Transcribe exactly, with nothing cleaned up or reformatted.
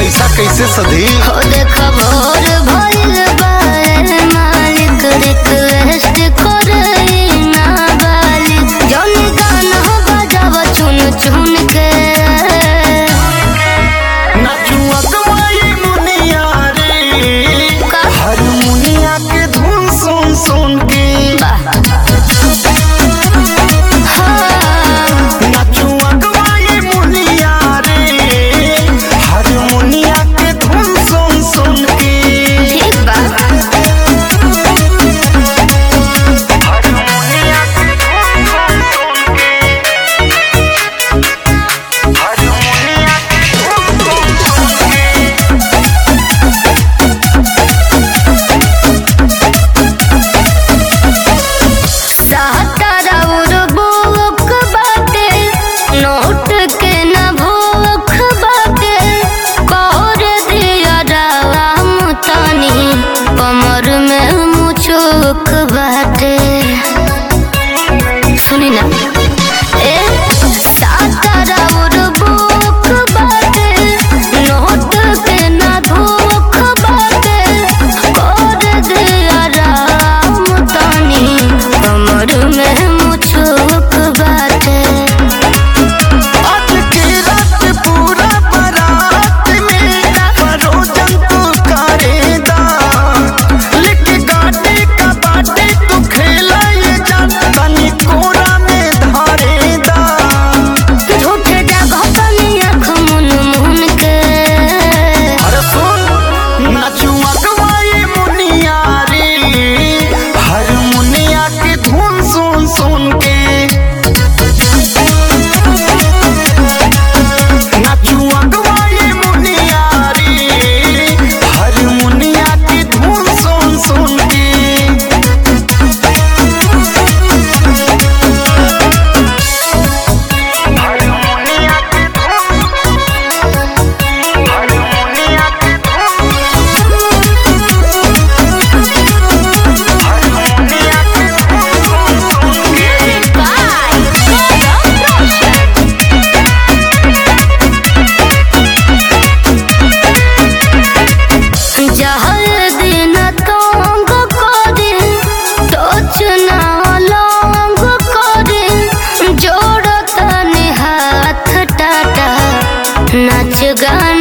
पैसा कैसे सधी हो देखा भोर भइल बाए मालिक रिक्वेस्ट करे ना बालिक जौन गाना बजाव चुन चुन के नाचू अगवाई मुनिया रे हारमोनिया के धुन सुन सुन के नाचू अगवाई मुनिया रे हारमोनिया के धुन सुन सुन के ठीक बा हारमोनिया के धुन सुन सुन के हारमोनिया के धुन सुन सुन के सातारा उर बुक बाटे नोट के न भूख बाटे कर दिया राम तनी कमर में मुचुक बाटे सुनी ना ए सातारा उर बुक बाटे नोट के न भूख बाटे कर दिया राम तनी कमर में मुचुक बाटे आज की रात पूरा बारात में फरोजन तू करेगा लिख गाड़ी का बाटे तू खेला ये जा तनी कोरा में धारेगा झूठे जगह तनी आँख मुन मुन के अरे सुन नाचू अगवाई मुनिया रे हारमोनिया के धुन सुन सुन के नाचू अगवाई मुनिया रे हारमोनिया के धुन सुन सुन के हारमोनिया के धुन हारमोनिया के धुन हारमोनिया के धुन सुन के जहर दिन तंग करे टोच ना लौंग करे जोड़ तनी हाथ टाटा नाच गाना